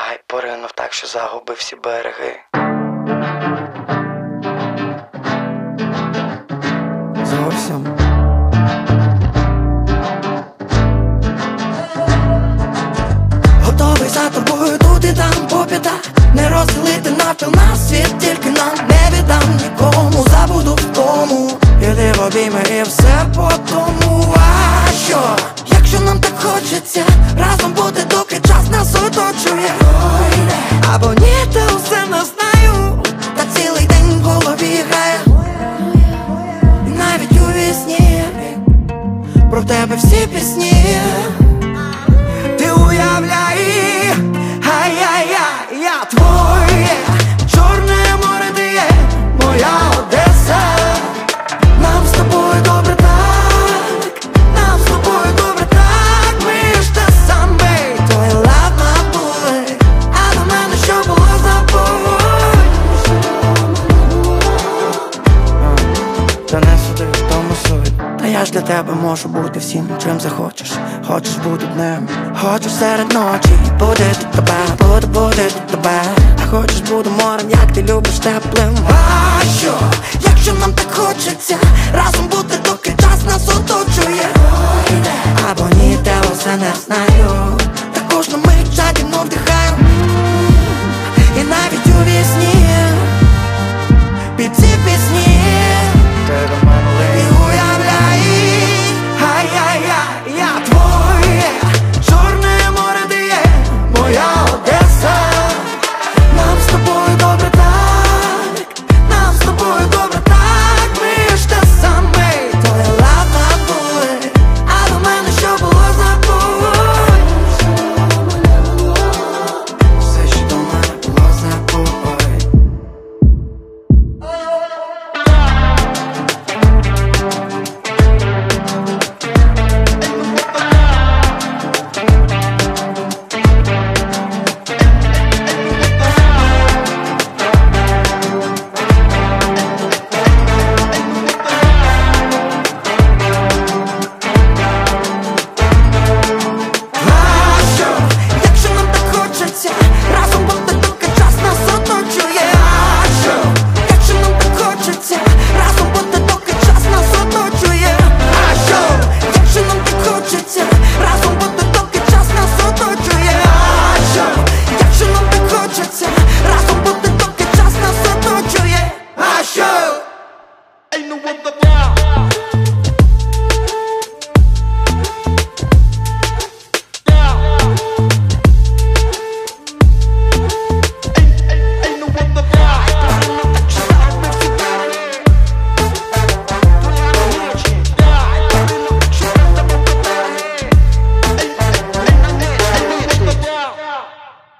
Ай, поринув так, що загубив всі береги. Зовсім. Готовий за тобою тут і там по п'ятах. Не розділити навпіл на світ, тільки нам не віддам нікому. Забуду в тому, іди в обійми і все по тому. А що, якщо нам так хочеться разом бути, доки час нас оточує? Або ні, та усе не знаю, та цілий день в голові грає. І навіть у вісні про тебе всі пісні. Ти уявляй, ай-яй-яй, я твоє Чорне море, ти є моя Одеса. Нам з тобою добре так, нам з тобою добре так. Ми ж те саме, твоя ладна були, а до мене що було, забудь. Та не суди, в тому суть. Та я ж для тебе можу бути всім, чим захочеш. Хочеш бути днем, хочеш серед ночі. Буде тебе, буде тебе. А хочеш буду морем, як ти любиш, теплим